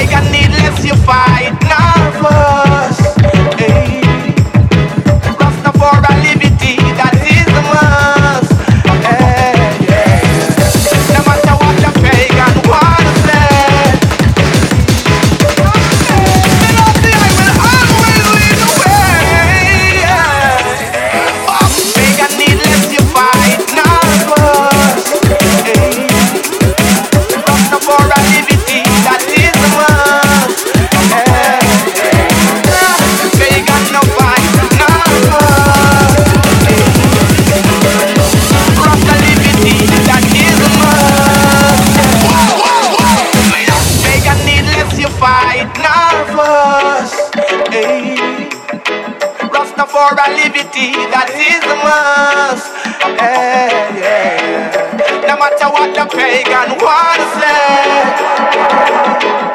pagan needless you fight nervous. Hey. Rastafari liberty, that is the must. Hey, yeah. No matter what the pagan wanna say, Melody, I will always lead the way. Yeah. Pagan needless you fight nervous. Hey. Rastafari liberty, that is the must. Hey, yeah. Pagan no fight nervous. Rasta liberty, that is the must. Pagan needless you fight nervous. Hey. Rastafari liberty, that is the must. Hey, yeah. No matter what the pagan wanna say.